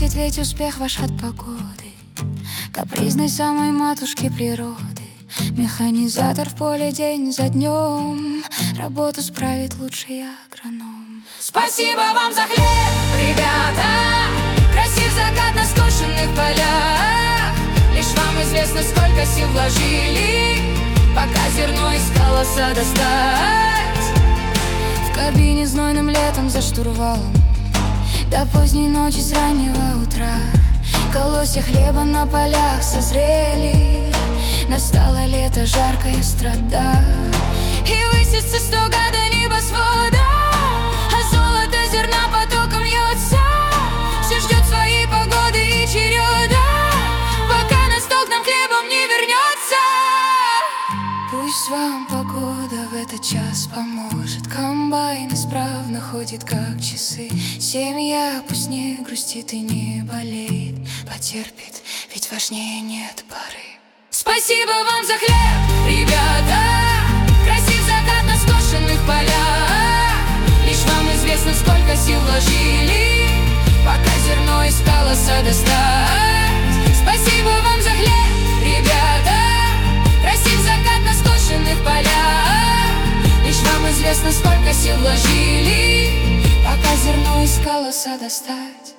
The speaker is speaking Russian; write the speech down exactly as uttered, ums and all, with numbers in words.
зависит ведь успех ваш от погоды, капризной самой матушки природы. Механизатор в поле день за днем, работу справит лучший агроном. Спасибо вам за хлеб, ребята! Красив закат на скошенных полях. Лишь вам известно, сколько сил вложили, пока зерно из колоса достать. В кабине знойным летом за штурвалом, до поздней ночи с раннего утра. Колосья хлеба на полях созрели, настало лето, жаркая страда. И высится стога до небосвода, а золото зерна потоком льется. Все ждет своей погоды и череда, пока на стол к нам хлебом не вернется. Пусть вам погода в этот час поможет, комбайн исправно ходит как часы. Семья пусть не грустит и не болеет, потерпит, ведь важнее нет поры. Спасибо вам за хлеб, ребята! Красив закат на скошенных полях. Лишь вам известно, сколько сил вложили, пока зерно из колоса достать. Спасибо вам за хлеб, ребята! Красив закат на скошенных полях. Лишь вам известно, сколько сил вложили, пока зерно из колоса достать.